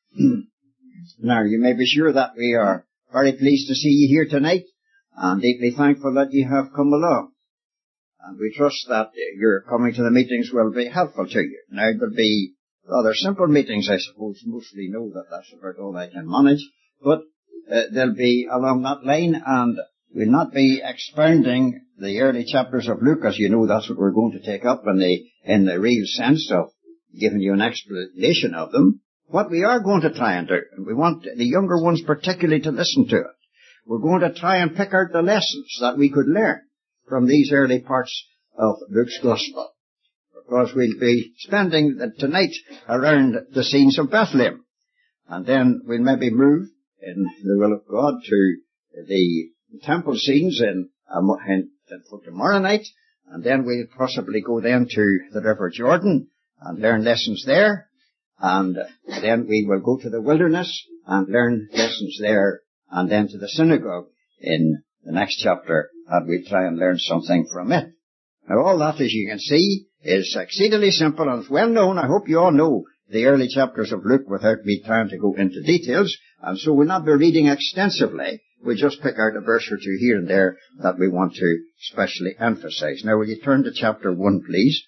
Now, you may be sure that we are very pleased to see you here tonight, and deeply thankful that you have come along. And we trust that your coming to the meetings will be helpful to you. Now, there'll be rather simple meetings, I suppose. Mostly know that that's about all I can manage. But they'll be along that line, and we'll not be expounding the early chapters of Luke. As you know, that's what we're going to take up in the real sense of giving you an explanation of them. What we are going to try and do, and we want the younger ones particularly to listen to it, we're going to try and pick out the lessons that we could learn from these early parts of Luke's Gospel. Because we'll be spending tonight around the scenes of Bethlehem. And then we'll maybe move, in the will of God, to the temple scenes for tomorrow night. And then we'll possibly go then to the River Jordan and learn lessons there. And then we will go to the wilderness and learn lessons there. And then to the synagogue in the next chapter, and we'll try and learn something from it. Now, all that, as you can see, is exceedingly simple and well known. I hope you all know the early chapters of Luke without me trying to go into details. And so we'll not be reading extensively. We'll just pick out a verse or two here and there that we want to specially emphasize. Now, will you turn to chapter 1, please?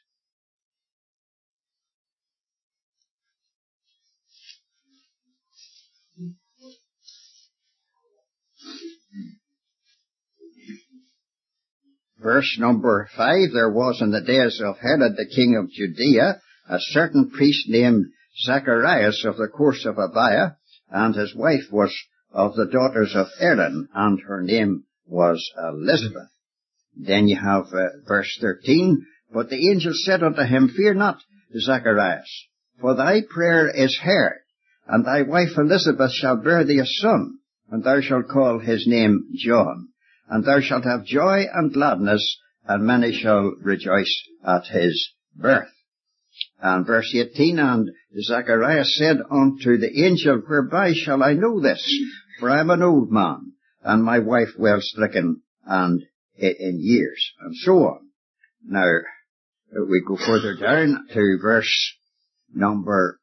Verse number 5, there was in the days of Herod the king of Judea a certain priest named Zacharias of the course of Abiah, and his wife was of the daughters of Aaron, and her name was Elizabeth. Then you have verse 13, but the angel said unto him, Fear not, Zacharias, for thy prayer is heard, and thy wife Elizabeth shall bear thee a son, and thou shalt call his name John. And thou shalt have joy and gladness, and many shall rejoice at his birth. And verse 18, and Zacharias said unto the angel, Whereby shall I know this? For I am an old man, and my wife well stricken and in years, and so on. Now, we go further down to verse number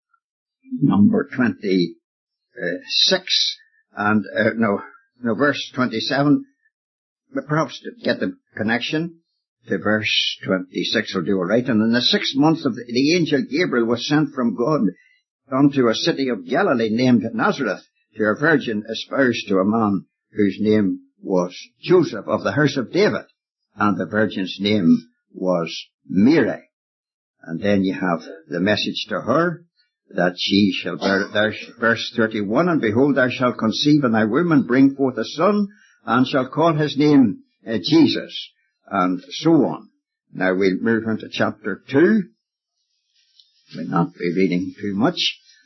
26, and, verse 27. But perhaps to get the connection to verse 26 will do all right. And in the 6th month of the angel Gabriel was sent from God unto a city of Galilee named Nazareth to a virgin espoused to a man whose name was Joseph of the house of David. And the virgin's name was Mary. And then you have the message to her that she shall bear, verse 31, and behold, thou shalt conceive in thy womb and bring forth a son, and shall call his name Jesus, and so on. Now we'll move into chapter 2. We'll not be reading too much.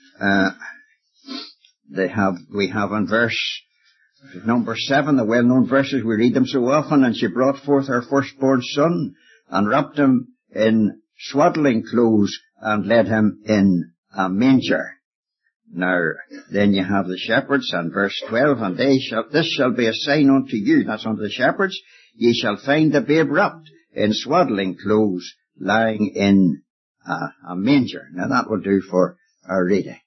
We have in verse number 7, the well-known verses, we read them so often, and she brought forth her firstborn son, and wrapped him in swaddling clothes, and led him in a manger. Now, then you have the shepherds, and verse 12, and this shall be a sign unto you, that's unto the shepherds, ye shall find the babe wrapped in swaddling clothes, lying in a manger. Now that will do for our reading.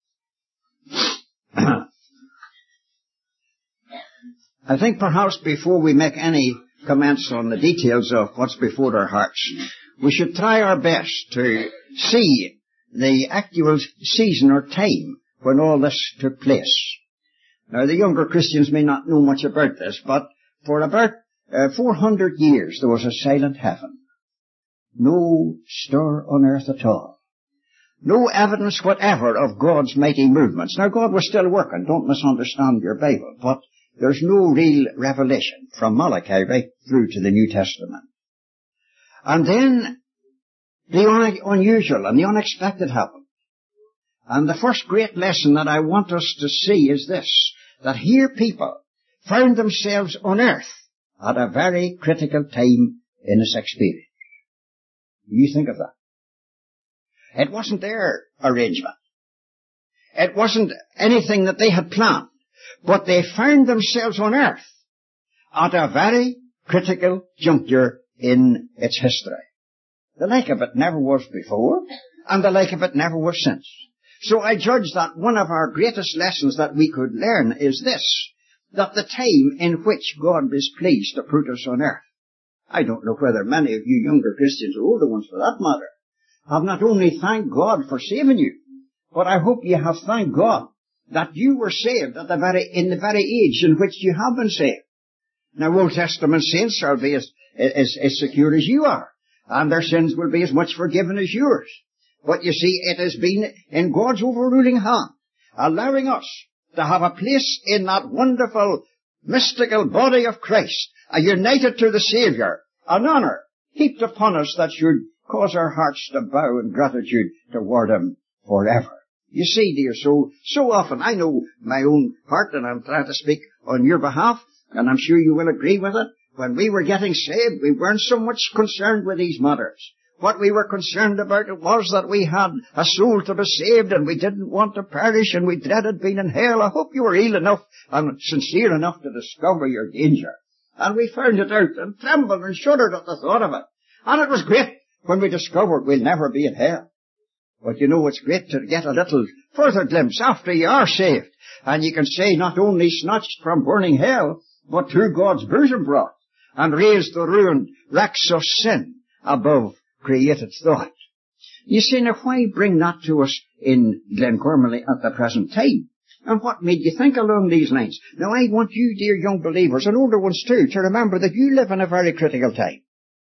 I think perhaps before we make any comments on the details of what's before our hearts, we should try our best to see the actual season or time when all this took place. Now, the younger Christians may not know much about this, but for about 400 years there was a silent heaven. No stir on earth at all. No evidence whatever of God's mighty movements. Now, God was still working, don't misunderstand your Bible, but there's no real revelation from Malachi right through to the New Testament. And then the unusual and the unexpected happened. And the first great lesson that I want us to see is this, that here people found themselves on earth at a very critical time in this experience. You think of that. It wasn't their arrangement. It wasn't anything that they had planned. But they found themselves on earth at a very critical juncture in its history. The like of it never was before, and the like of it never was since. So I judge that one of our greatest lessons that we could learn is this, that the time in which God is pleased to put us on earth. I don't know whether many of you younger Christians, or older ones for that matter, have not only thanked God for saving you, but I hope you have thanked God that you were saved in the very age in which you have been saved. Now, Old Testament saints shall be as secure as you are, and their sins will be as much forgiven as yours. But you see, it has been in God's overruling hand, allowing us to have a place in that wonderful, mystical body of Christ, united to the Saviour, an honour heaped upon us that should cause our hearts to bow in gratitude toward Him forever. You see, dear, so often, I know my own heart, and I'm trying to speak on your behalf, and I'm sure you will agree with it. When we were getting saved, we weren't so much concerned with these matters. What we were concerned about was that we had a soul to be saved, and we didn't want to perish, and we dreaded being in hell. I hope you were ill enough and sincere enough to discover your danger. And we found it out, and trembled and shuddered at the thought of it. And it was great when we discovered we'll never be in hell. But you know, it's great to get a little further glimpse after you are saved. And you can say, not only snatched from burning hell, but to God's bosom brought, and raised the ruined wrecks of sin above created thought. You see, now why bring that to us in Glencormley at the present time? And what made you think along these lines? Now I want you, dear young believers, and older ones too, to remember that you live in a very critical time.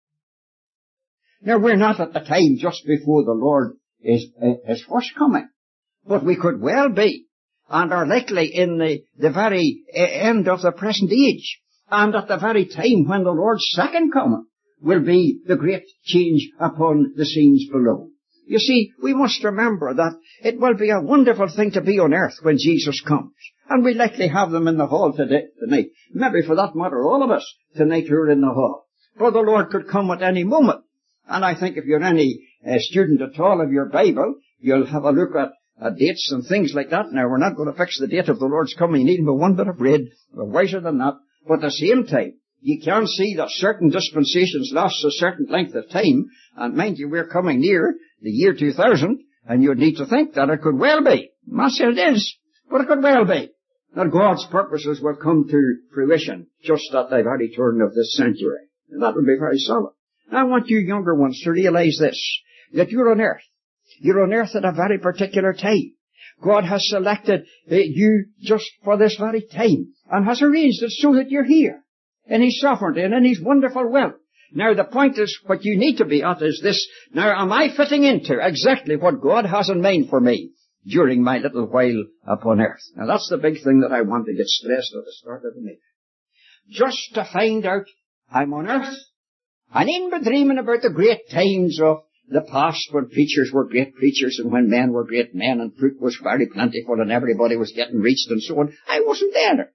Now we're not at the time just before the Lord is first coming, but we could well be, and are likely in the very end of the present age, and at the very time when the Lord's second coming will be the great change upon the scenes below. You see, we must remember that it will be a wonderful thing to be on earth when Jesus comes. And we likely have them in the hall tonight. Maybe for that matter, all of us tonight who are in the hall. For the Lord could come at any moment. And I think if you're any student at all of your Bible, you'll have a look at dates and things like that. Now, we're not going to fix the date of the Lord's coming. You need but one bit of bread. We're wiser than that. But at the same time, you can see that certain dispensations last a certain length of time. And mind you, we're coming near the year 2000, and you'd need to think that it could well be. I'm not saying it is, but it could well be that God's purposes will come to fruition just at the very turn of this century. And that would be very solid. I want you younger ones to realize this, that you're on earth. You're on earth at a very particular time. God has selected you just for this very time, and has arranged it so that you're here, in His sovereignty and in His wonderful will. Now the point is, what you need to be at is this. Now, am I fitting into exactly what God has in mind for me during my little while upon earth? Now that's the big thing that I want to get stressed at the start of the meeting. Just to find out I'm on earth. I needn't be dreaming about the great times of the past when preachers were great preachers and when men were great men and fruit was very plentiful and everybody was getting reached and so on. I wasn't there.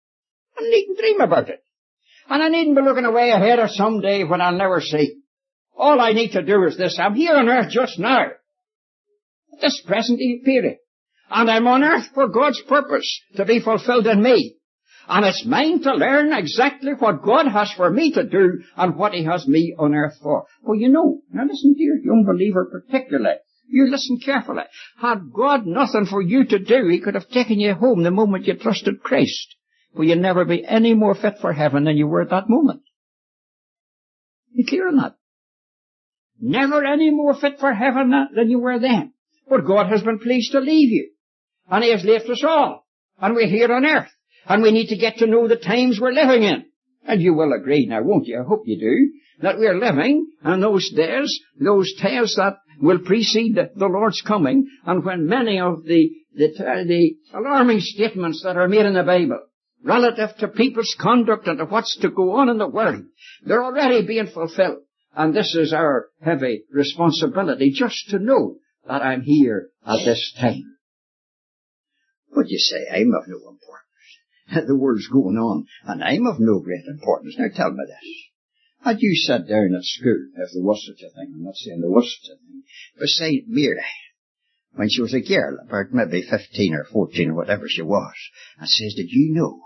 I needn't dream about it. And I needn't be looking away ahead of some day when I'll never see. All I need to do is this. I'm here on earth just now, at this present period. And I'm on earth for God's purpose to be fulfilled in me. And it's mine to learn exactly what God has for me to do and what He has me on earth for. Well, you know, now listen, dear young believer particularly. You listen carefully. Had God nothing for you to do, He could have taken you home the moment you trusted Christ. Will you never be any more fit for heaven than you were at that moment? You clear on that? Never any more fit for heaven than you were then. But God has been pleased to leave you. And He has left us all. And we're here on earth. And we need to get to know the times we're living in. And you will agree now, won't you? I hope you do. That we're living in those days, those tales that will precede the Lord's coming. And when many of the alarming statements that are made in the Bible relative to people's conduct and to what's to go on in the world, they're already being fulfilled. And this is our heavy responsibility, just to know that I'm here at this time. But you say, I'm of no importance. The world's going on, and I'm of no great importance. Now tell me this. Had you sat down at school, if there was such a thing, I'm not saying there was such a thing, beside Mary, when she was a girl, about maybe 15 or 14 or whatever she was, and says, Did you know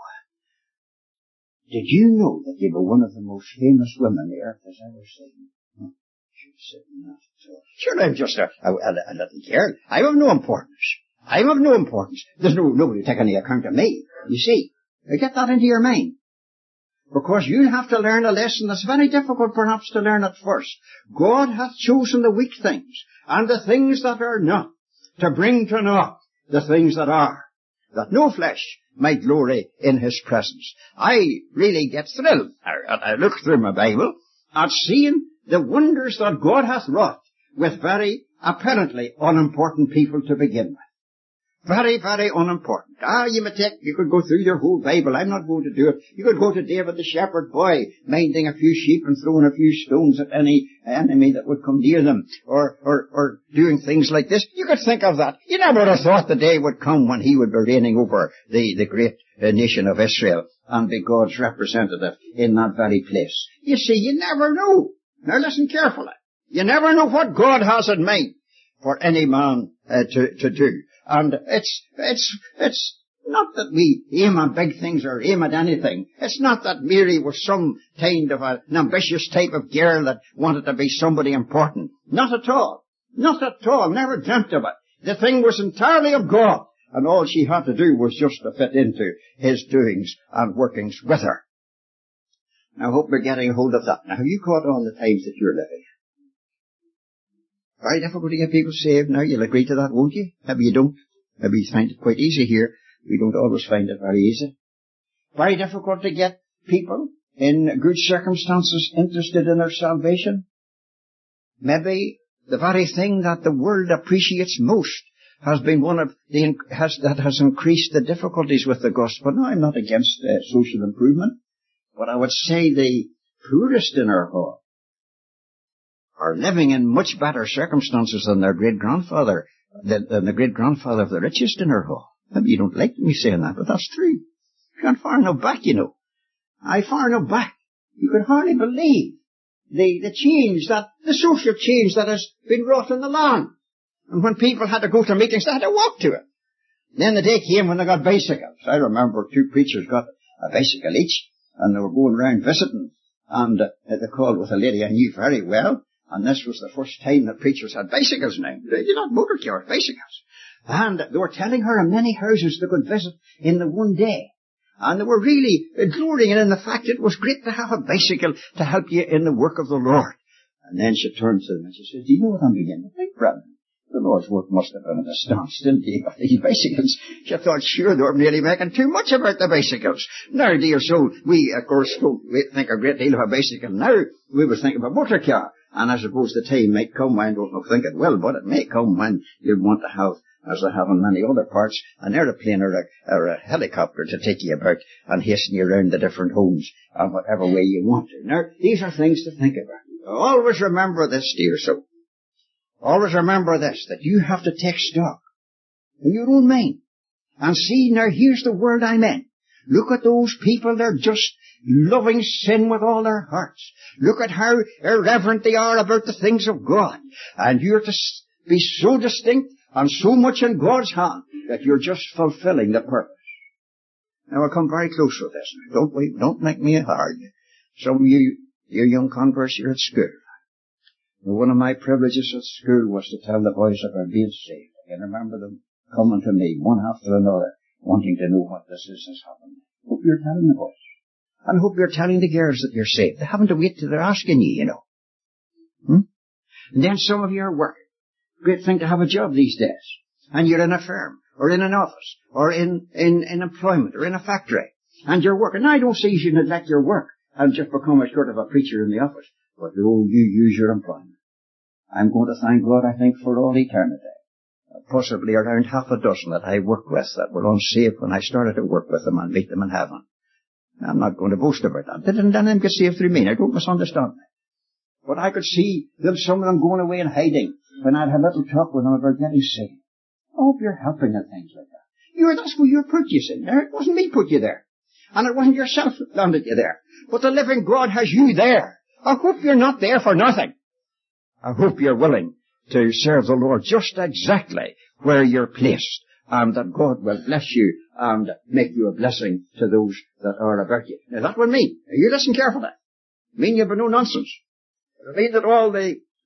that you were one of the most famous women the earth has ever seen? Sure, I'm just a little girl. I'm of no importance. I'm of no importance. There's nobody to take any account of me. You see, get that into your mind. Because you'll have to learn a lesson that's very difficult perhaps to learn at first. God hath chosen the weak things and the things that are not to bring to naught the things that are, that no flesh might glory in his presence. I really get thrilled. I look through my Bible at seeing the wonders that God hath wrought with very apparently unimportant people to begin with. Very, very unimportant. You could go through your whole Bible. I'm not going to do it. You could go to David the shepherd boy, minding a few sheep and throwing a few stones at any enemy that would come near them, or doing things like this. You could think of that. You never would have thought the day would come when he would be reigning over the great nation of Israel and be God's representative in that very place. You see, you never know. Now listen carefully. You never know what God has in mind for any man to do. And it's not that we aim at big things or aim at anything. It's not that Mary was some kind of an ambitious type of girl that wanted to be somebody important. Not at all. Not at all. Never dreamt of it. The thing was entirely of God. And all she had to do was just to fit into his doings and workings with her. Now I hope we're getting a hold of that. Now have you caught on the times that you're living? Very difficult to get people saved now. You'll agree to that, won't you? Maybe you don't. Maybe you find it quite easy here. We don't always find it very easy. Very difficult to get people in good circumstances interested in their salvation. Maybe the very thing that the world appreciates most has been one of that has increased the difficulties with the gospel. Now, I'm not against social improvement, but I would say the poorest in our hall are living in much better circumstances than their great-grandfather, than the great-grandfather of the richest in our hall. Maybe you don't like me saying that, but that's true. You've gone far enough back, you know. Far enough back. You could hardly believe the change the social change that has been wrought in the land. And when people had to go to meetings, they had to walk to it. Then the day came when they got bicycles. I remember two preachers got a bicycle each, and they were going around visiting, and they called with a lady I knew very well. And this was the first time that preachers had bicycles now. They did not motor cars, bicycles. And they were telling her how many houses they could visit in the one day. And they were really glorying in the fact it was great to have a bicycle to help you in the work of the Lord. And then she turned to them and she said, do you know what I'm beginning to think, brother? The Lord's work must have been at a standstill to you by these bicycles. She thought, sure, they were nearly making too much about the bicycles. Now, dear soul, we, of course, don't think a great deal of a bicycle. Now, we would think of a motor car. And I suppose the time might come, I don't know, think it will, but it may come when you'll want to have, as they have in many other parts, an aeroplane or a helicopter to take you about and hasten you around the different homes and whatever way you want to. Now, these are things to think about. Always remember this, dear soul. Always remember this, that you have to take stock in your own mind and see, now here's the world I'm in. Look at those people, they're just loving sin with all their hearts. Look at how irreverent they are about the things of God. And you're to be so distinct and so much in God's hand that you're just fulfilling the purpose. Now I'll come very close with this. Don't make me hard. Some of you young converts, you're at school. One of my privileges at school was to tell the boys about being saved. I can remember them coming to me, one after another, wanting to know what this is that's happened. Hope you're telling the boys. And hope you're telling the girls that you're saved. They haven't to wait till they're asking you, you know. And then some of you are working. Great thing to have a job these days. And you're in a firm, or in an office, or in employment, or in a factory. And you're working. Now, I don't say you should neglect your work and just become a sort of a preacher in the office. But oh, you use your employment. I'm going to thank God, I think, for all eternity. Possibly around half a dozen that I worked with that were unsaved when I started to work with them and meet them in heaven. I'm not going to boast about that. They didn't then get saved through me. Now, don't misunderstand me. But I could see them, some of them going away and hiding when I'd had a little talk with them about getting saved. I hope you're helping and things like that. That's where you're put, you see. Now, it wasn't me put you there. And it wasn't yourself that landed you there. But the living God has you there. I hope you're not there for nothing. I hope you're willing to serve the Lord just exactly where you're placed, and that God will bless you and make you a blessing to those that are about you. Now that will mean, you listen carefully, mean you'll be no nonsense. It'll mean that all the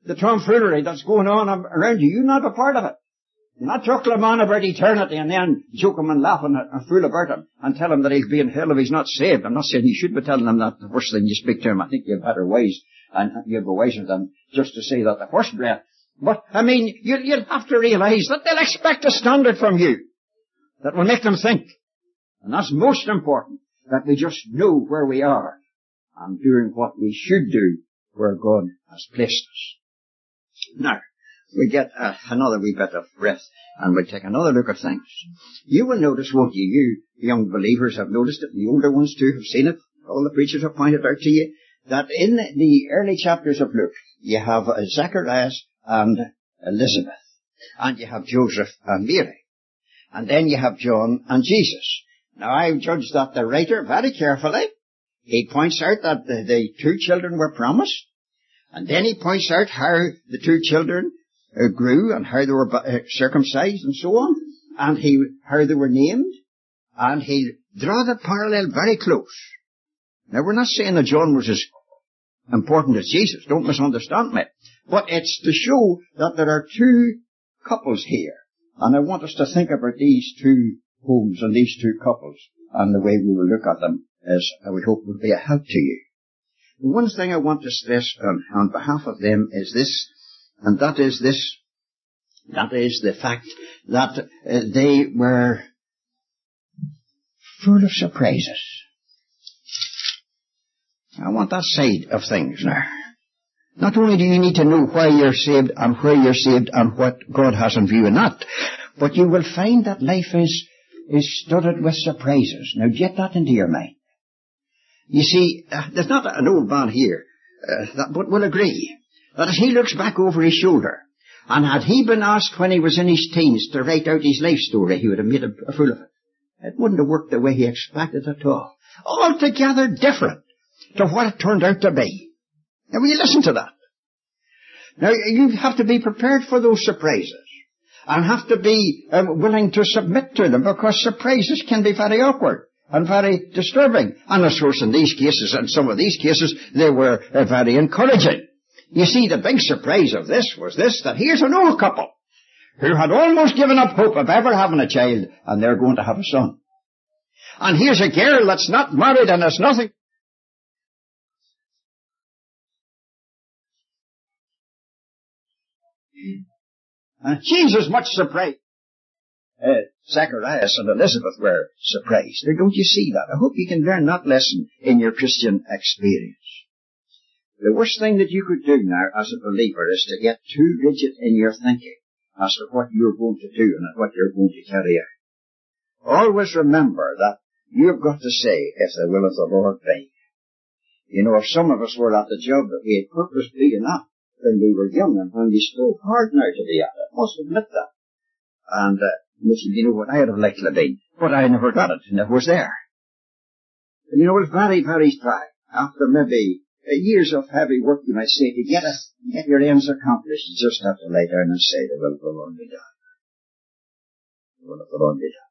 the tomfoolery that's going on around you. You're not a part of it. You're not talking to a man about eternity and then joke him and laugh and fool about him and tell him that he'll be in hell if he's not saved. I'm not saying you should be telling him that the first thing you speak to him. I think you're better wise and you'll be wiser than just to say that the first breath. But, I mean, you'll have to realize that they'll expect a standard from you that will make them think. And that's most important, that we just know where we are and doing what we should do where God has placed us. Now, we get another wee bit of breath and we'll take another look at things. You will notice, won't you? You young believers have noticed it, the older ones too have seen it. All the preachers have pointed out to you that in the early chapters of Luke, you have Zacharias and Elizabeth, and you have Joseph and Mary, and then you have John and Jesus. Now, I've judged that the writer very carefully. He points out that the two children were promised, and then he points out how the two children grew and how they were circumcised and so on, and how they were named, and he draw the parallel very close. Now, we're not saying that John was as important as Jesus, don't misunderstand me, but it's to show that there are two couples here, and I want us to think about these two homes and these two couples and the way we will look at them as we hope will be a help to you. The one thing I want to stress on behalf of them is this, and that is this. That is the fact that they were full of surprises. I want that side of things now. Not only do you need to know why you're saved and where you're saved and what God has in view in that, but you will find that life is studded with surprises. Now get that into your mind. You see, there's not an old man here but will agree that as he looks back over his shoulder, and had he been asked when he was in his teens to write out his life story, he would have made a fool of it. It wouldn't have worked the way he expected at all. Altogether different to what it turned out to be. Now will you listen to that? Now you have to be prepared for those surprises, and have to be willing to submit to them, because surprises can be very awkward and very disturbing. And of course in these cases, and some of these cases, they were very encouraging. You see, the big surprise of this was this, that here's an old couple who had almost given up hope of ever having a child, and they're going to have a son. And here's a girl that's not married and has nothing. And Jesus much surprised. Zacharias and Elizabeth were surprised. Now, don't you see that? I hope you can learn that lesson in your Christian experience. The worst thing that you could do now as a believer is to get too rigid in your thinking as to what you're going to do and what you're going to carry out. Always remember that you've got to say, if the will of the Lord be. You know, if some of us were at the job that we had purposed being at when we were young, and when we strove hard now to be at it, I must admit that. And you know what I would have liked to be, but I never got it, and it was there. And you know, it's very, very trying. After maybe years of heavy work, you might say, to get your ends accomplished, you just have to lay down and say, the will of the Lord be done. The will of the Lord be done.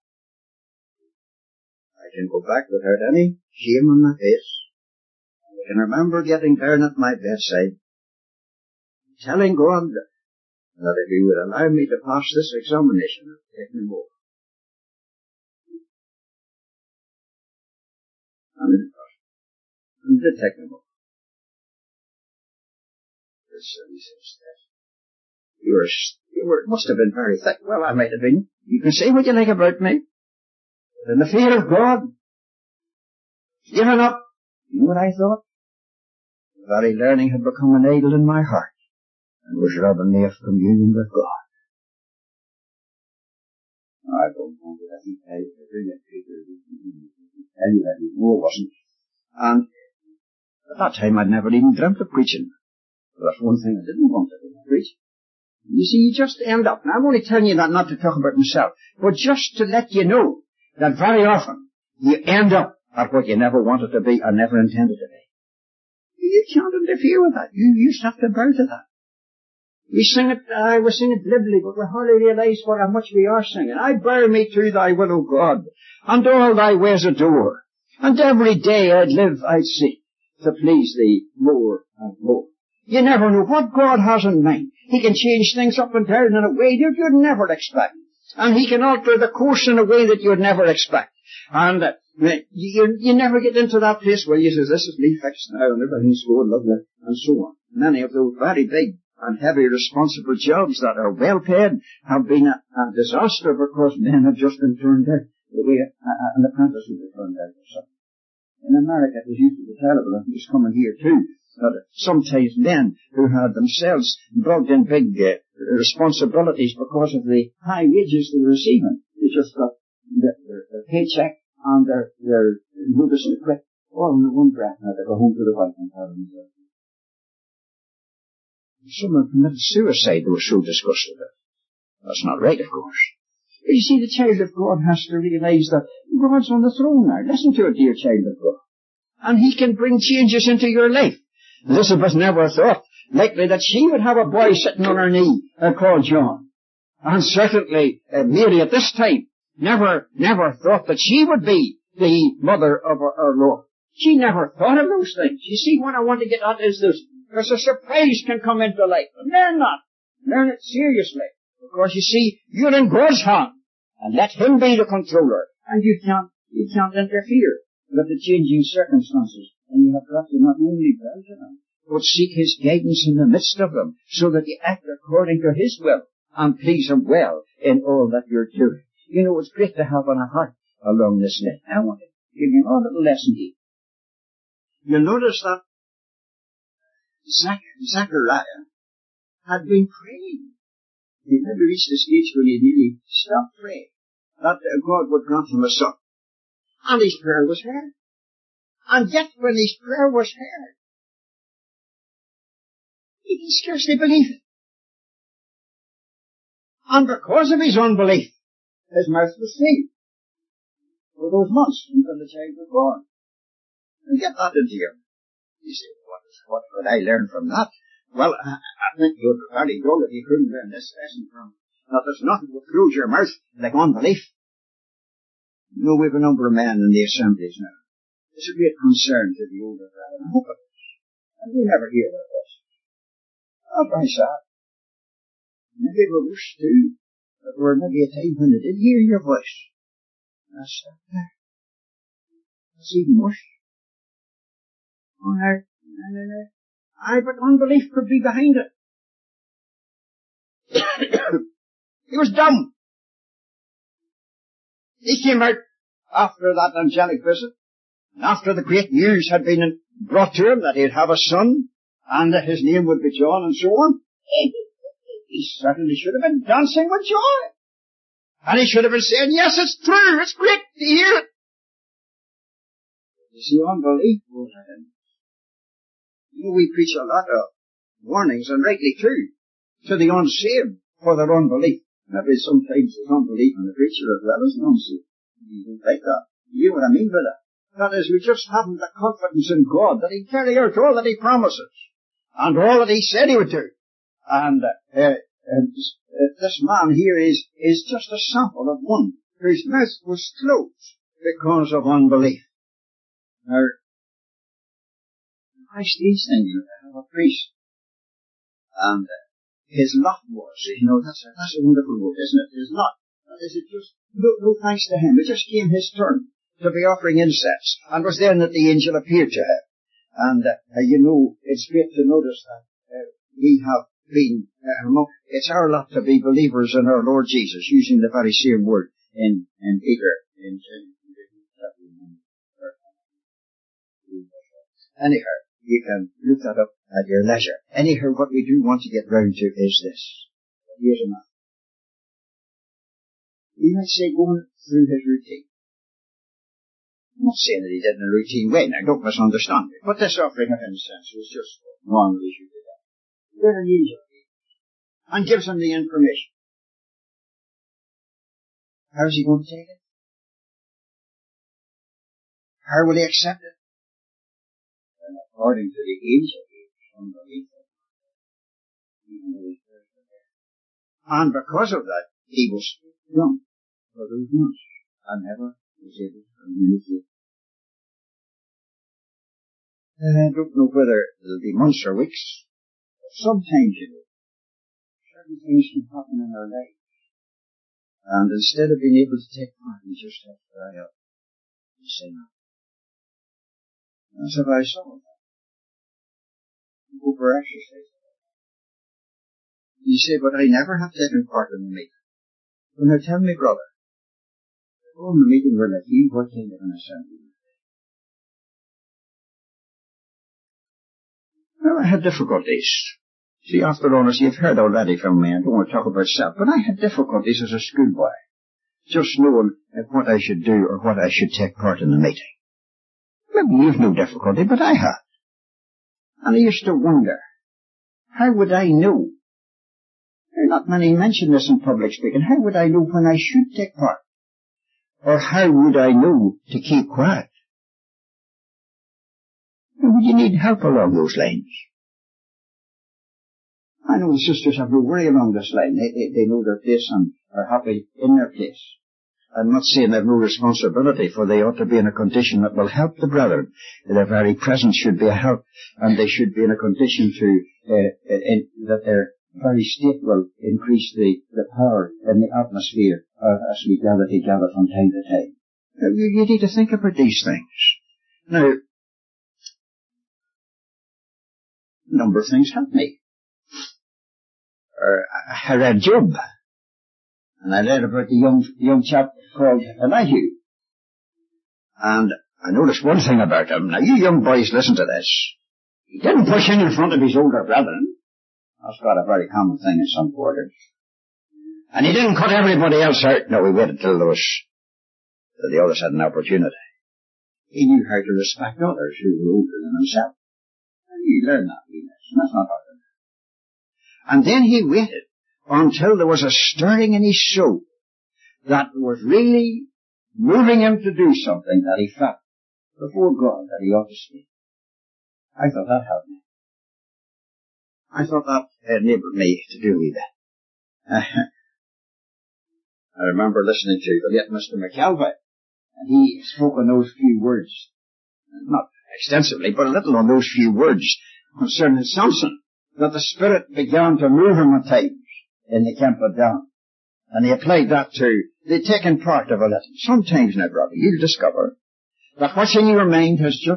I can go back without any shame on my face. I can remember getting down at my bedside, telling God that if He would allow me to pass this examination, I'd take me more. And did take me more. You must have been very thick. Well, I might have been. You can say what you like about me. But in the fear of God, given up, you know what I thought? The very learning had become an idol in my heart, and was robbing me of communion with God. I don't want to let you tell you that you know it wasn't. And at that time I'd never even dreamt of preaching. But that's one thing I didn't want to do, preach. You see, you just end up, now I'm only telling you that not to talk about myself, but just to let you know that very often you end up at what you never wanted to be or never intended to be. You can't interfere with that. You just have to bow to that. We sing it, we sing it glibly, but we hardly realize how much we are singing. I bow me to thy will, O God, and all thy ways adore. And every day I'd live, I'd seek to please thee more and more. You never know what God has in mind. He can change things up and down in a way that you'd never expect. And He can alter the course in a way that you'd never expect. And you never get into that place where you say, this is me fixed now and everything's going lovely, and so on. Many of those very big and heavy responsible jobs that are well paid have been a disaster because men have just been turned out the way an apprentice would be turned out or something. In America it was used to be terrible, and it's coming here too, that sometimes men who had themselves brought in big responsibilities because of the high wages they were receiving. They just got their paycheck and their notice to quit all in one breath. Now they go home to the wife and tell them that. Someone committed suicide, they were so disgusted with it. That's not right, of course. But you see, the child of God has to realize that God's on the throne now. Listen to it, dear child of God. And He can bring changes into your life. Elizabeth never thought likely that she would have a boy sitting on her knee called John. And certainly Mary at this time never thought that she would be the mother of our Lord. She never thought of those things. You see, what I want to get at is this. Because a surprise can come into life. And learn that. Learn it seriously. Because you see, you're in God's hand. And let Him be the controller. And you can't interfere with the changing circumstances. And you have got to not only bow to Him, but seek His guidance in the midst of them, so that you act according to His will and please Him well in all that you're doing. You know, it's great to have on a heart along this line. I want to give you another little lesson here. You'll notice that Zachariah had been praying. He never reached the stage when he nearly stopped praying that God would grant him a son. And his prayer was heard. And yet when his prayer was heard, he could scarcely believe it. And because of his unbelief, his mouth was sealed for those months until the child was born. And get that into you. You say, what could I learn from that? Well, I think you would be very dull if you couldn't learn this lesson from. Now, there's nothing that close your mouth like unbelief. You know, we have a number of men in the assemblies now. It's a great concern to the older crowd. I hope it is. And we never hear their voices. Oh, very sad. Maybe we wish too, that there were maybe a time when they did hear your voice. That's there. That's even worse. Oh, no. But unbelief could be behind it. He was dumb. He came out after that angelic visit, and after the great news had been brought to him that he'd have a son, and that his name would be John, and so on. He certainly should have been dancing with joy. And he should have been saying, yes, it's true, it's great to hear it. You see, unbelief will happen. You know, we preach a lot of warnings, and rightly too, to the unsaved for their unbelief. Maybe sometimes there's unbelief in the preacher as well as an unsaved. You don't like that. You know what I mean by that? That is, we just haven't the confidence in God that He'll carry out all that He promises, and all that He said He would do. And this man here is just a sample of one whose mouth was closed because of unbelief. Now, Christ these things, you have a priest, and his lot was, you know, that's a wonderful word, isn't it? His lot. That is, it just, no thanks to him. It just came his turn to be offering incense, and was then that the angel appeared to him. And, you know, it's great to notice that we have been, it's our lot to be believers in our Lord Jesus, using the very same word in Peter, anyhow, you can look that up at your leisure. Anyhow, what we do want to get round to is this. Here's a man. You might say going through his routine. I'm not saying that he did in a routine way, now don't misunderstand me, but this offering of incense was just one we should do that. Then an angel and gives him the information. How's he going to take it? How will he accept it? And according to the angel, he was unbelief. And because of that, he was young for those months and never was able to communicate. I don't know whether it'll be months or weeks, sometimes, certain things can happen in our life. And instead of being able to take part, we just have to dry up and say no. That's about some of that. Go for exercise. You say, but I never have taken part in the meeting. Well, now tell me, brother, go in the meeting where like you, what kind of an assembly? Well, I had difficulties. See, after all, as you've heard already from me, I don't want to talk about self, but I had difficulties as a schoolboy, just knowing what I should do or what I should take part in the meeting. Maybe you've no difficulty, but I had. And I used to wonder, how would I know? Not many mention this in public speaking. How would I know when I should take part? Or how would I know to keep quiet? Would you need help along those lines? I know the sisters have no worry along this line. They know their place and are happy in their place. I'm not saying they have no responsibility, for they ought to be in a condition that will help the brethren. Their very presence should be a help, and they should be in a condition that their very state will increase the power in the atmosphere as we gather together from time to time. You need to think about these things. Now, a number of things help me. I read Job, and I read about the young chap called Elihu. And I noticed one thing about him. Now, you young boys, listen to this. He didn't push in front of his older brethren. That's got a very common thing in some quarters. And he didn't cut everybody else out. No, he waited till the others had an opportunity. He knew how to respect others who were older than himself. And you learn that, and that's not hard enough. And then he waited until there was a stirring in his soul that was really moving him to do something that he felt before God that he ought to speak. I thought that helped me. I thought that enabled me to do with it. I remember listening to the late Mr. McKelvey, and he spoke on those few words, not extensively, but a little on those few words concerning Samson, that the Spirit began to move him at times in the camp of Dan. And he applied that to the taking part of a little. Sometimes now, brother, you'll discover that what's in your mind has just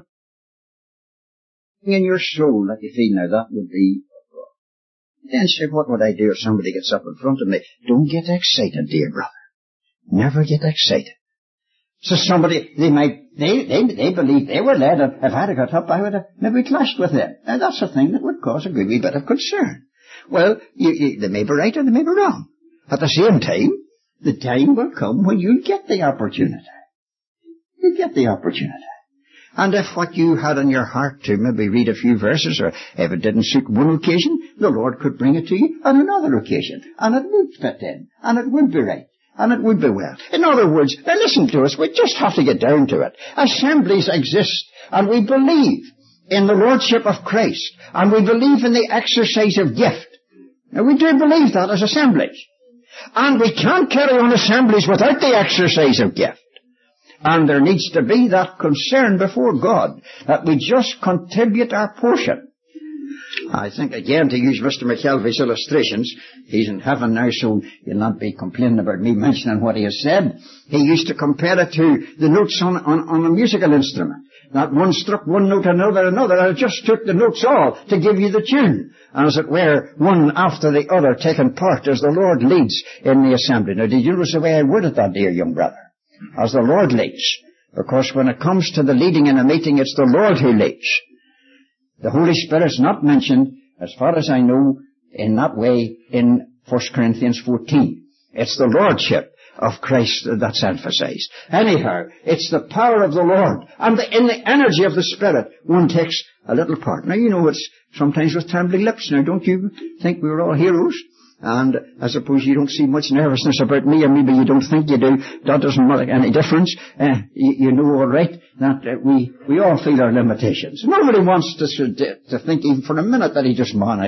in your soul that you feel now that would be of God. Then say, what would I do if somebody gets up in front of me? Don't get excited, dear brother. Never get excited. So somebody, they believe they were led. If I'd have got up, I would have maybe clashed with them. Now that's a thing that would cause a good wee bit of concern. Well, they may be right or they may be wrong. At the same time, the time will come when you'll get the opportunity. You'll get the opportunity. And if what you had in your heart to maybe read a few verses, or if it didn't suit one occasion, the Lord could bring it to you on another occasion. And it would fit in. And it would be right. And it would be well. In other words, now listen to us, we just have to get down to it. Assemblies exist, and we believe in the Lordship of Christ, and we believe in the exercise of gift. Now we do believe that as assemblies. And we can't carry on assemblies without the exercise of gift. And there needs to be that concern before God, that we just contribute our portion. I think, again, to use Mr. McKelvey's illustrations, he's in heaven now, so you'll not be complaining about me mentioning what he has said. He used to compare it to the notes on a musical instrument. That one struck one note, another, and it just took the notes all to give you the tune. And as it were, one after the other taking part as the Lord leads in the assembly. Now, did you notice the way I worded that, dear young brother? As the Lord leads. Because when it comes to the leading in a meeting, it's the Lord who leads. The Holy Spirit's not mentioned, as far as I know, in that way in 1 Corinthians 14. It's the Lordship of Christ that's emphasized. Anyhow, it's the power of the Lord. And in the energy of the Spirit, one takes a little part. Now, you know, it's sometimes with trembling lips. Now, don't you think we were all heroes? And I suppose you don't see much nervousness about me, and maybe you don't think you do. That doesn't make any difference. You know all right that we all feel our limitations. Nobody wants to think even for a minute that he just, man,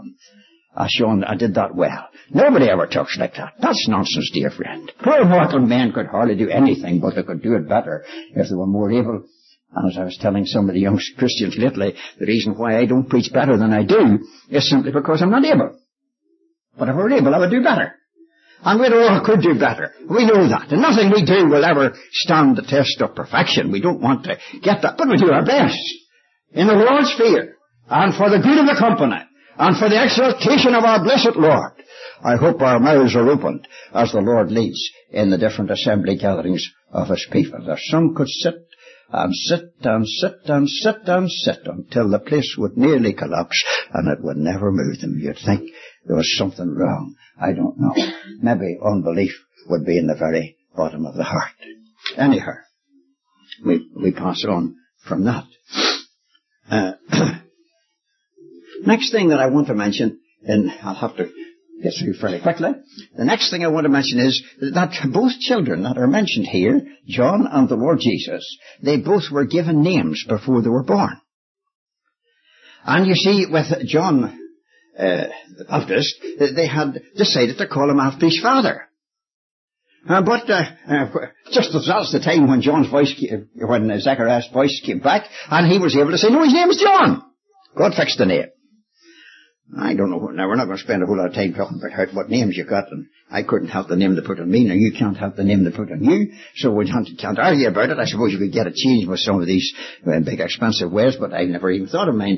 Sean, I did that well. Nobody ever talks like that. That's nonsense, dear friend. Poor mortal men could hardly do anything, but they could do it better if they were more able And as I was telling some of the young Christians lately, the reason why I don't preach better than I do is simply because I'm not able. But if I were able, I would do better. And we all could do better. We know that. And nothing we do will ever stand the test of perfection. We don't want to get that, but we do our best. In the Lord's fear, and for the good of the company, and for the exaltation of our blessed Lord. I hope our mouths are opened as the Lord leads in the different assembly gatherings of His people. That some could sit and sit and sit and sit and sit until the place would nearly collapse and it would never move them. You'd think there was something wrong. I don't know. Maybe unbelief would be in the very bottom of the heart. Anyhow, we pass on from that. Next thing that I want to mention, and I'll have to get through fairly quickly. The next thing I want to mention is that both children that are mentioned here, John and the Lord Jesus, they both were given names before they were born. And you see, with John the Baptist, they had decided to call him after his father. But just as that's the time when when Zechariah's voice came back, and he was able to say, no, his name is John. God fixed the name. I don't know. Now, we're not going to spend a whole lot of time talking about what names you got, and I couldn't help the name they put on me, now you can't help the name they put on you, so we can't argue about it. I suppose you could get it changed with some of these big expensive ways, but I never even thought of mine.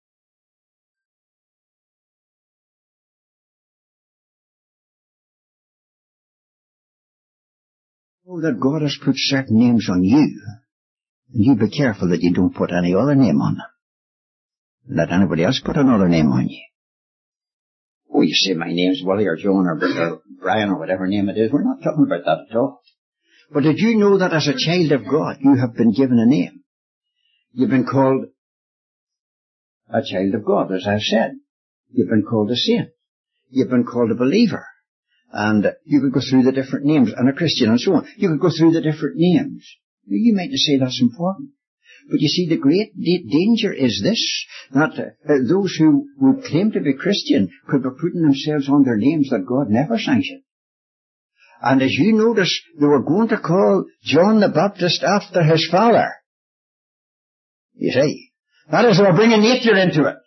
Oh, that God has put certain names on you, and you be careful that you don't put any other name on them. Let anybody else put another name on you. Oh, you say my name's Willie or John or Brian or whatever name it is. We're not talking about that at all. But did you know that as a child of God, you have been given a name? You've been called a child of God, as I've said. You've been called a saint. You've been called a believer. And you could go through the different names, and a Christian and so on. You could go through the different names. You might just say that's important. But you see, the great danger is this, that those who would claim to be Christian could be putting themselves on their names that God never sanctioned. And as you notice, they were going to call John the Baptist after his father. You see, that is, they were bringing nature into it.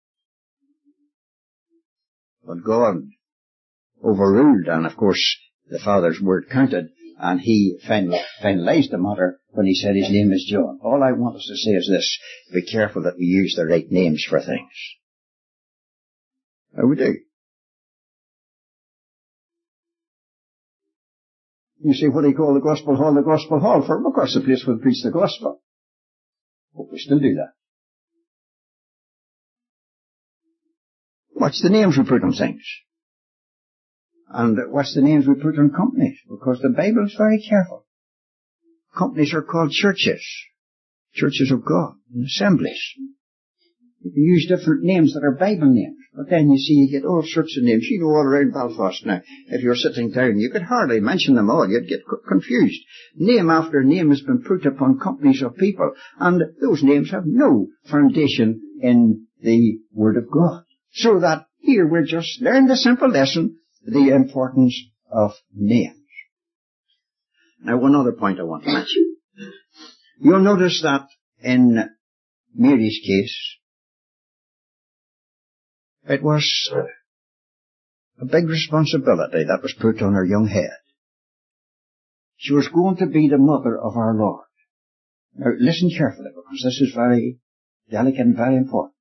But God overruled, and of course the father's word counted, and he finalized the matter when he said his name is John. All I want us to say is this: be careful that we use the right names for things. How we do. You say, what do you call the gospel hall? The gospel hall, for of course the place where we preach the gospel. But we still do that. What's the names we put on things? And what's the names we put on companies? Because the Bible is very careful. Companies are called churches. Churches of God. And assemblies. You can use different names that are Bible names. But then you see, you get all sorts of names. You know, all around Belfast now. If you're sitting down, you could hardly mention them all. You'd get confused. Name after name has been put upon companies of people. And those names have no foundation in the Word of God. So that here we're just learning the simple lesson, the importance of names. Now, one other point I want to mention. You'll notice that in Mary's case, it was a big responsibility that was put on her young head. She was going to be the mother of our Lord. Now, listen carefully, because this is very delicate and very important.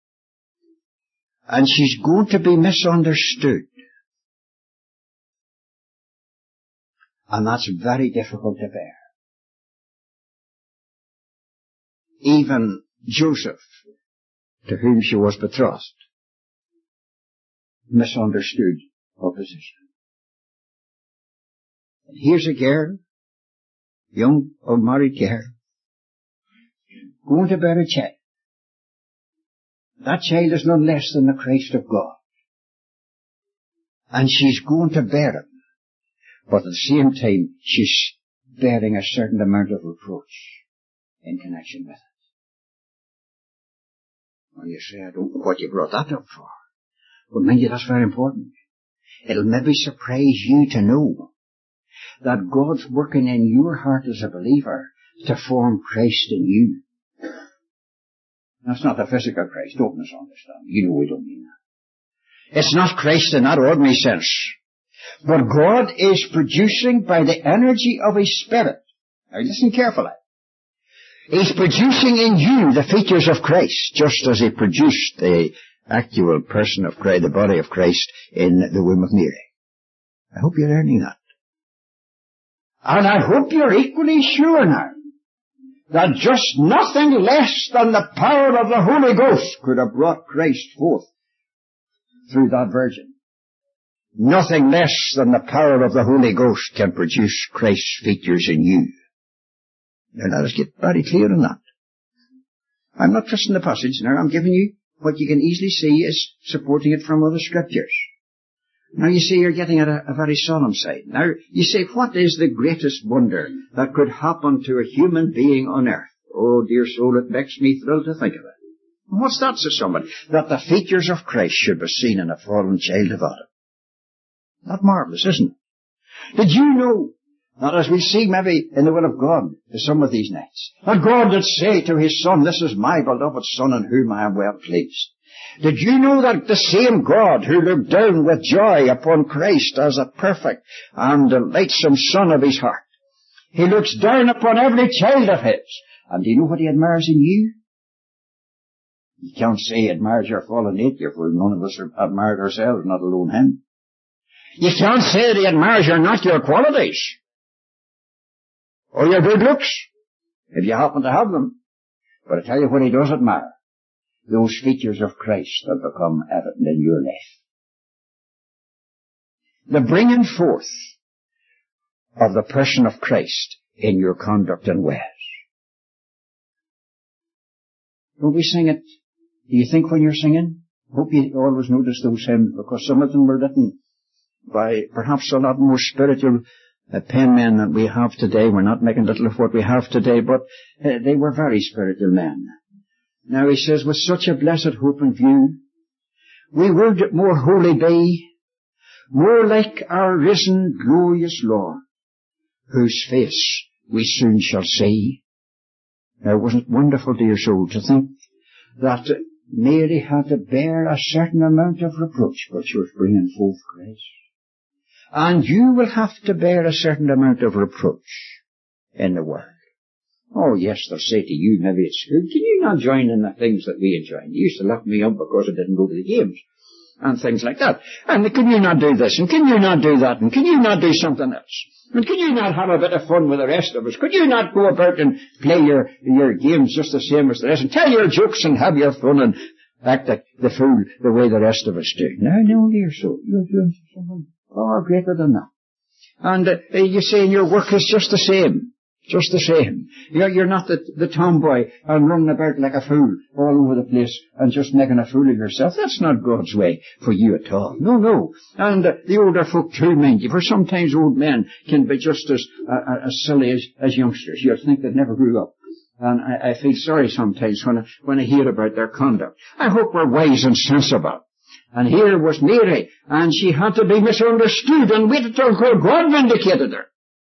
And she's going to be misunderstood. And that's very difficult to bear. Even Joseph, to whom she was betrothed, misunderstood her position. And here's a girl, young unmarried girl, going to bear a child. That child is none less than the Christ of God. And she's going to bear him. But at the same time, she's bearing a certain amount of reproach in connection with it. Well, you say, I don't know what you brought that up for. But mind you, that's very important. It'll maybe surprise you to know that God's working in your heart as a believer to form Christ in you. That's not the physical Christ. Don't misunderstand. You know we don't mean that. It's not Christ in that ordinary sense. But God is producing by the energy of His Spirit. Now listen carefully. He's producing in you the features of Christ, just as He produced the actual person of Christ, the body of Christ, in the womb of Mary. I hope you're learning that. And I hope you're equally sure now that just nothing less than the power of the Holy Ghost could have brought Christ forth through that virgin. Nothing less than the power of the Holy Ghost can produce Christ's features in you. Now let us get very clear on that. I'm not twisting the passage now. I'm giving you what you can easily see is supporting it from other scriptures. Now you see, you're getting at a very solemn side. Now you say, what is the greatest wonder that could happen to a human being on earth? Oh dear soul, it makes me thrilled to think of it. What's that to somebody? That the features of Christ should be seen in a fallen child of Adam. Not marvelous, isn't it? Did you know that as we see maybe in the will of God to some of these nights, that God did say to His Son, this is my beloved Son in whom I am well pleased. Did you know that the same God who looked down with joy upon Christ as a perfect and delightsome Son of His heart, He looks down upon every child of His. And do you know what He admires in you? You can't say He admires your fallen nature, for none of us are admired ourselves, not alone Him. You can't say that He admires your natural qualities or your good looks, if you happen to have them. But I tell you what He does admire. Those features of Christ that become evident in your life. The bringing forth of the person of Christ in your conduct and ways. Don't we sing it? Do you think when you're singing? Hope you always notice those hymns, because some of them were written by perhaps a lot more spiritual penmen than we have today. We're not making little of what we have today, but they were very spiritual men. Now he says, with such a blessed hope in view, we would more holy be, more like our risen glorious Lord, whose face we soon shall see. Now wasn't it wonderful, dear soul, to think that Mary had to bear a certain amount of reproach, but she was bringing forth Christ. And you will have to bear a certain amount of reproach in the world. Oh yes, they'll say to you maybe at school, can you not join in the things that we enjoy? You used to lock me up because I didn't go to the games and things like that. And can you not do this? And can you not do that? And can you not do something else? And can you not have a bit of fun with the rest of us? Could you not go about and play your games just the same as the rest and tell your jokes and have your fun and act like the fool the way the rest of us do? No, dear soul, you're doing something far greater than that. And you say your work is just the same. Just the same. You're not the tomboy and running about like a fool all over the place and just making a fool of yourself. That's not God's way for you at all. No. And the older folk too, mind you, for sometimes old men can be just as silly as youngsters. You'll think they never grew up. And I feel sorry sometimes when I hear about their conduct. I hope we're wise and sensible. And here was Mary, and she had to be misunderstood and waited till God vindicated her.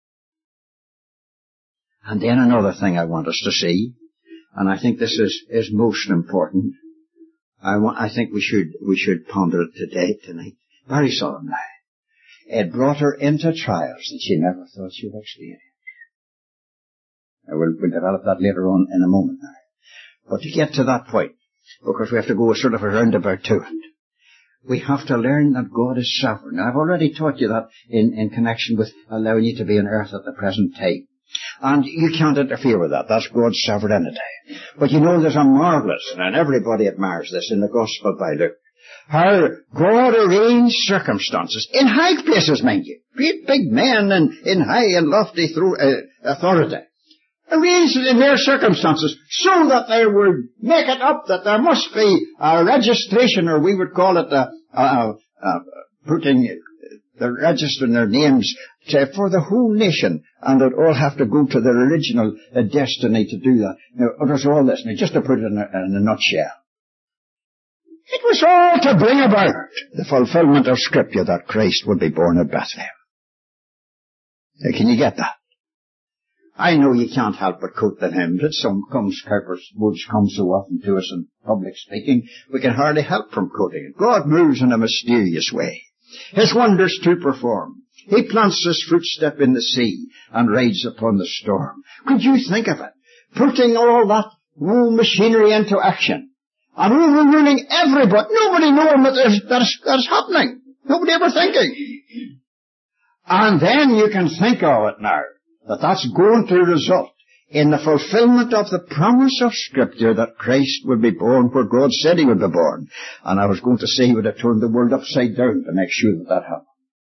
And then another thing I want us to see, and I think this is most important. I think we should ponder it tonight, very solemnly. It brought her into trials that she never thought she would experience. We'll develop that later on in a moment now. But to get to that point, because we have to go sort of a roundabout to it, we have to learn that God is sovereign. Now, I've already taught you that in connection with allowing you to be on earth at the present time. And you can't interfere with that. That's God's sovereignty. But you know there's a marvellous, and everybody admires this in the Gospel by Luke, how God arranged circumstances, in high places, mind you, great big men in high and lofty authority, arranged it in their circumstances so that they would make it up that there must be a registration, or we would call it putting the registering their names for the whole nation, and they'd all have to go to their original destiny to do that. Now, there's all this. Now, just to put it in a nutshell, it was all to bring about the fulfillment of Scripture that Christ would be born at Bethlehem. Now, can you get that? I know you can't help but quote the hymns. It words come so often to us in public speaking, we can hardly help from quoting it. God moves in a mysterious way. His wonders to perform. He plants his footstep in the sea and rides upon the storm. Could you think of it? Putting all that machinery into action. And overruling everybody. Nobody knowing that is happening. Nobody ever thinking. And then you can think of it now, that's going to result in the fulfillment of the promise of Scripture that Christ would be born where God said he would be born. And I was going to say he would have turned the world upside down to make sure that happened.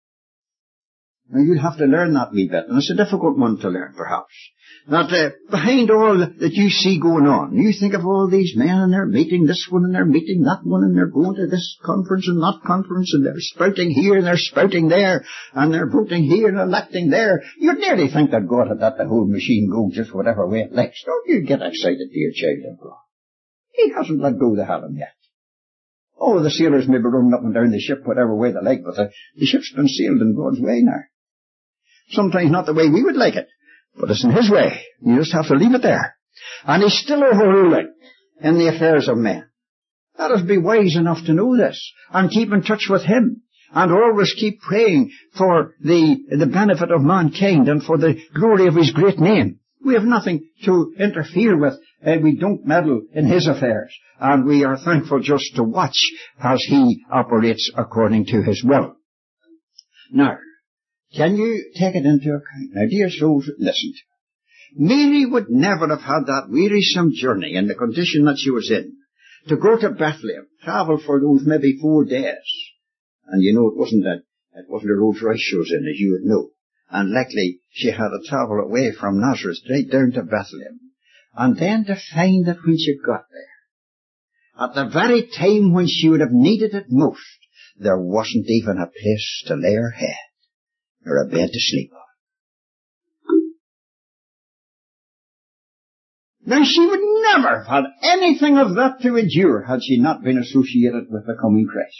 Now you'll have to learn that wee bit, and it's a difficult one to learn perhaps. That behind all that you see going on, you think of all these men and they're meeting this one and they're meeting that one and they're going to this conference and that conference and they're spouting here and they're spouting there and they're voting here and electing there. You'd nearly think that God had let the whole machine go just whatever way it likes. Don't you get excited, dear child of God. He hasn't let go the helm yet. Oh, the sailors may be running up and down the ship whatever way they like, but the ship's been sailed in God's way now. Sometimes not the way we would like it, but it's in his way. You just have to leave it there. And he's still overruling in the affairs of men. Let us be wise enough to know this and keep in touch with him and always keep praying for the benefit of mankind and for the glory of his great name. We have nothing to interfere with. We don't meddle in his affairs. And we are thankful just to watch as he operates according to his will. Now, can you take it into account? Now, dear souls, listen to me. Mary would never have had that wearisome journey in the condition that she was in, to go to Bethlehem, travel for those maybe 4 days. And you know, it wasn't a Rolls Royce she was in, as you would know. And likely she had to travel away from Nazareth straight down to Bethlehem. And then to find that when she got there, at the very time when she would have needed it most, there wasn't even a place to lay her head, or a bed to sleep on. Now she would never have had anything of that to endure had she not been associated with the coming Christ.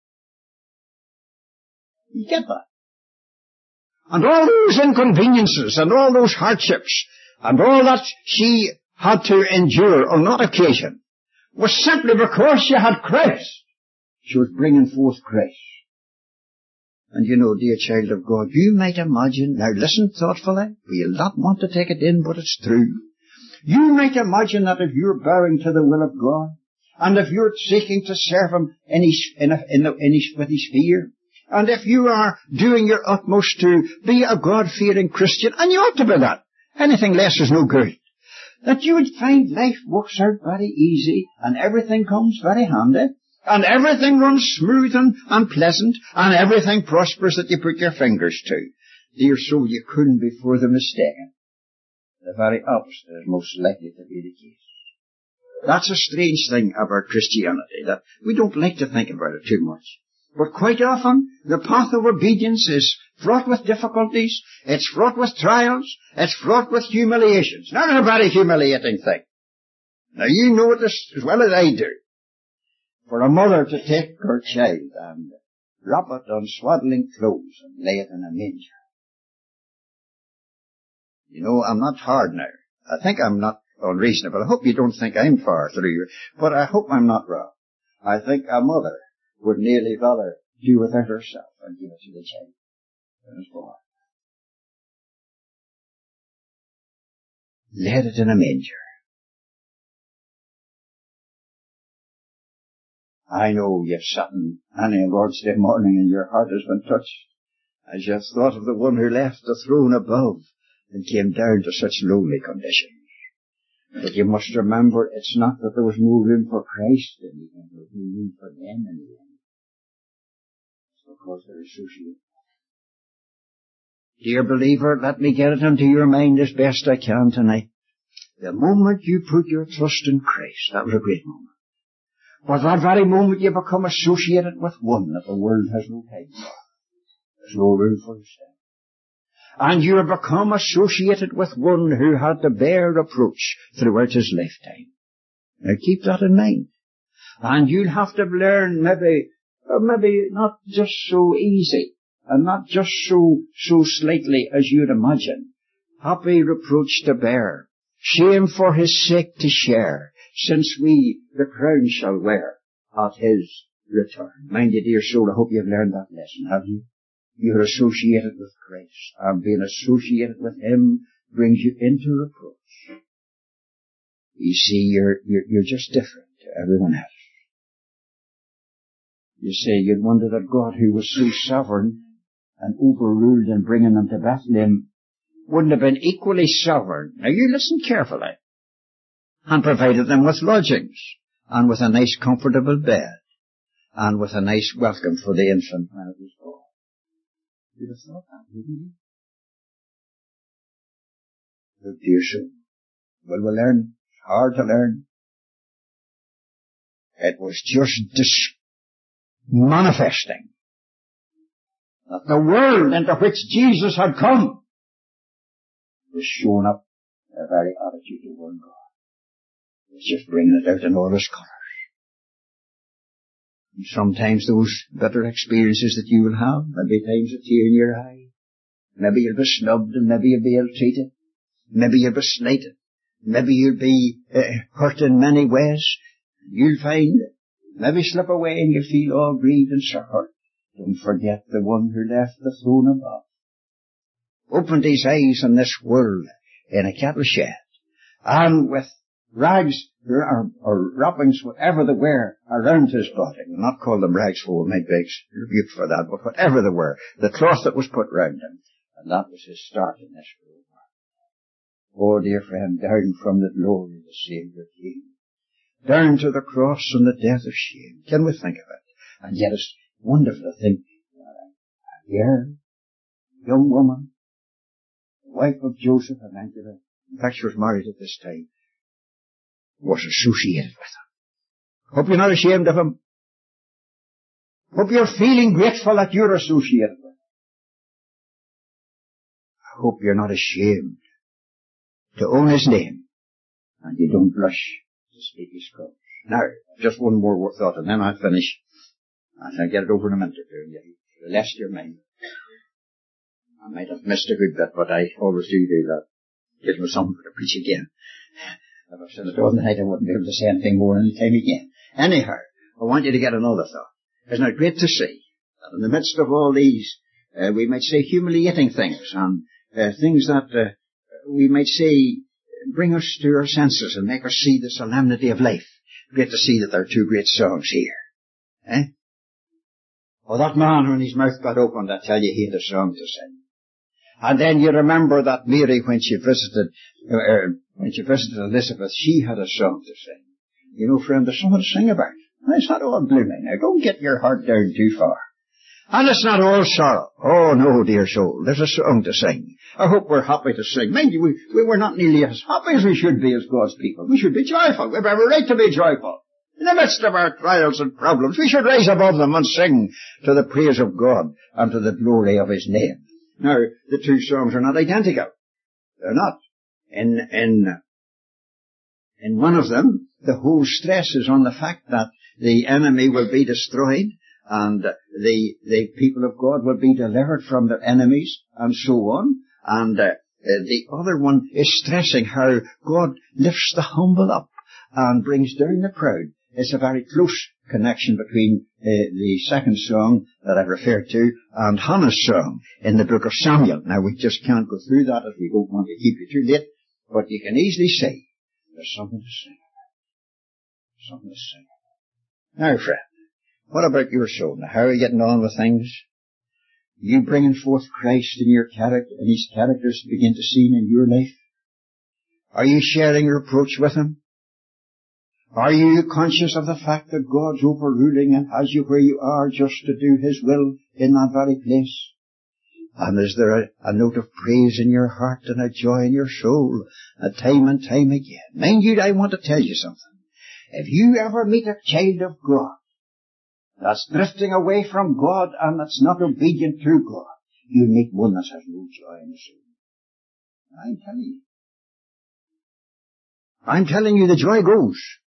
You get that? And all those inconveniences and all those hardships and all that she had to endure on that occasion was simply because she had Christ. She was bringing forth Christ. And you know, dear child of God, you might imagine, now listen thoughtfully, you'll not want to take it in, but it's true. You might imagine that if you're bowing to the will of God, and if you're seeking to serve him with his fear, and if you are doing your utmost to be a God-fearing Christian, and you ought to be that, anything less is no good, that you would find life works out very easy, and everything comes very handy, and everything runs smooth and pleasant, and everything prospers that you put your fingers to. Dear soul, you couldn't be further mistaken. The very opposite is most likely to be the case. That's a strange thing about Christianity, that we don't like to think about it too much. But quite often, the path of obedience is fraught with difficulties, it's fraught with trials, it's fraught with humiliations. Not a very humiliating thing. Now you know it as well as I do. For a mother to take her child and wrap it on swaddling clothes and lay it in a manger. You know, I'm not hard now. I think I'm not unreasonable. I hope you don't think I'm far through you, but I hope I'm not wrong. I think a mother would nearly rather do without herself and give it to the child than it's born. Laid it in a manger. I know you've sat in many a Lord's Day morning and your heart has been touched as you've thought of the one who left the throne above and came down to such lowly conditions. But you must remember, it's not that there was no room for Christ in the end, there was no room for them in the end. It's because they're associated. Dear believer, let me get it into your mind as best I can tonight. The moment you put your trust in Christ, that was a great moment. But that very moment you become associated with one that the world has no time for. There's no room for yourself. And you have become associated with one who had to bear reproach throughout his lifetime. Now keep that in mind. And you'll have to learn maybe not just so easy, and not just so slightly as you'd imagine, happy reproach to bear, shame for his sake to share, since we the crown shall wear at his return. Mind you, dear soul, I hope you've learned that lesson, have you? You're associated with Christ, and being associated with him brings you into reproach. You see, you're just different to everyone else. You say, you'd wonder that God, who was so sovereign and overruled in bringing them to Bethlehem, wouldn't have been equally sovereign. Now you listen carefully. And provided them with lodgings, and with a nice comfortable bed, and with a nice welcome for the infant when it was born. You'd have thought that, wouldn't you? Oh, dear soul. Will we learn? It's hard to learn. It was just manifesting that the world into which Jesus had come was showing up the very attitude toward God. It's just bringing it out in all its colours. And sometimes those bitter experiences that you will have, maybe times a tear in your eye, maybe you'll be snubbed and maybe you'll be ill-treated, maybe you'll be slighted, maybe you'll be hurt in many ways. You'll find, maybe slip away and you feel all grieved and hurt. Don't forget the one who left the throne above, opened his eyes on this world in a cattle shed, and with rags or wrappings, whatever they were, around his body. We'll not call them rags, for we might be rebuked for that, but whatever they were, the cloth that was put round him, and that was his start in this world. Oh, dear friend, down from the glory the Saviour came, down to the cross and the death of shame. Can we think of it? And yet it's wonderful to think, here, young woman, wife of Joseph and Angela, in fact she was married at this time, was associated with him. Hope you're not ashamed of him. Hope you're feeling grateful that you're associated with him. I hope you're not ashamed to own his name, and you don't blush to speak his cause. Now, just one more thought, and then I'll finish. I'll get it over in a minute or two, and you'll rest your mind. I might have missed a good bit, but I always do that. Gives me something to preach again. If I've said it all night, I wouldn't be able to say anything more any time again. Anyhow, I want you to get another thought. Isn't it great to see that in the midst of all these, we might say humiliating things, and things that we might say bring us to our senses and make us see the solemnity of life. Great to see that there are two great songs here. Eh? Oh, that man, when his mouth got opened, I tell you, he had a song to sing. And then you remember that Mary, when she visited Elizabeth, she had a song to sing. You know, friend, there's something to sing about. It's not all gloomy. Now, don't get your heart down too far. And it's not all sorrow. Oh, no, dear soul. There's a song to sing. I hope we're happy to sing. Mind you, we were not nearly as happy as we should be as God's people. We should be joyful. We have every right to be joyful. In the midst of our trials and problems, we should rise above them and sing to the praise of God and to the glory of his name. Now, the two songs are not identical. They're not. In one of them, the whole stress is on the fact that the enemy will be destroyed, and the people of God will be delivered from their enemies, and so on. And the other one is stressing how God lifts the humble up and brings down the proud. It's a very close connection between the second song that I referred to and Hannah's song in the book of Samuel. Now, we just can't go through that as we don't want to keep you too late, but you can easily see there's something to sing about. Something to sing about. Now, friend, what about your soul? Now, how are you getting on with things? You bringing forth Christ in your character, and his characters to begin to see in your life? Are you sharing reproach with him? Are you conscious of the fact that God's overruling and has you where you are just to do his will in that very place? And is there a note of praise in your heart and a joy in your soul, time and time again? Mind you, I want to tell you something. If you ever meet a child of God that's drifting away from God and that's not obedient to God, you'll meet one that has no joy in the soul. I'm telling you. I'm telling you, the joy goes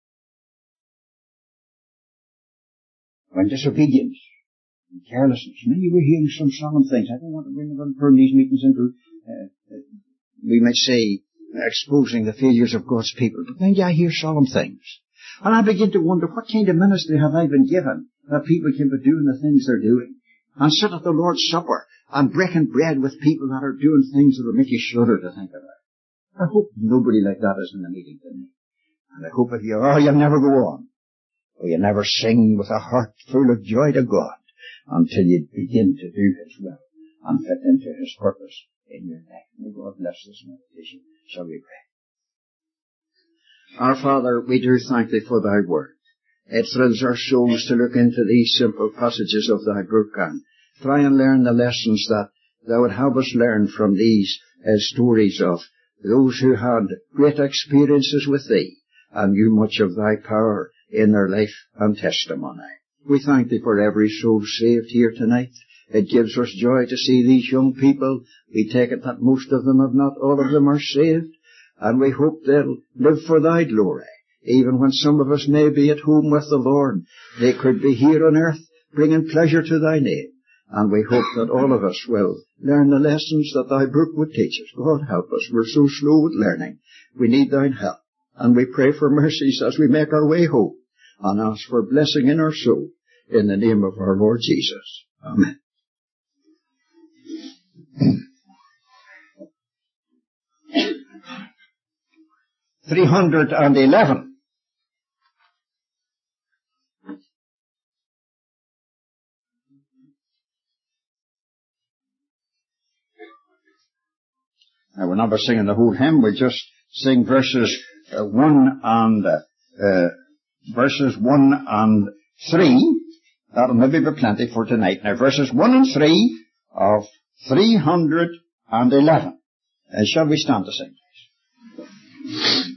when disobedience and carelessness. Now you were hearing some solemn things. I don't want to bring these meetings into we might say, exposing the failures of God's people. But then I hear solemn things. And I begin to wonder, what kind of ministry have I been given that people can be doing the things they're doing? And sit at the Lord's Supper and breaking bread with people that are doing things that will make you shudder to think about. I hope nobody like that is in the meeting tonight. And I hope if you are, you'll never go on. Or you'll never sing with a heart full of joy to God until you begin to do His will and fit into His purpose in your life. May God bless this meditation. Shall we pray? Our Father, we do thank Thee for Thy word. It thrills our souls to look into these simple passages of Thy book and try and learn the lessons that Thou would have us learn from these stories of those who had great experiences with Thee and knew much of Thy power in their life and testimony. We thank Thee for every soul saved here tonight. It gives us joy to see these young people. We take it that most of them, if not all of them, are saved. And we hope they'll live for Thy glory. Even when some of us may be at home with the Lord, they could be here on earth bringing pleasure to Thy name. And we hope that all of us will learn the lessons that Thy book would teach us. God help us. We're so slow at learning. We need Thine help. And we pray for mercies as we make our way home and ask for blessing in our soul in the name of our Lord Jesus. Amen. 311. Now, we're not singing the whole hymn. We just sing verses 1 and 3. That'll maybe be plenty for tonight. Now, verses 1 and 3 of 311. Shall we stand to sing, please?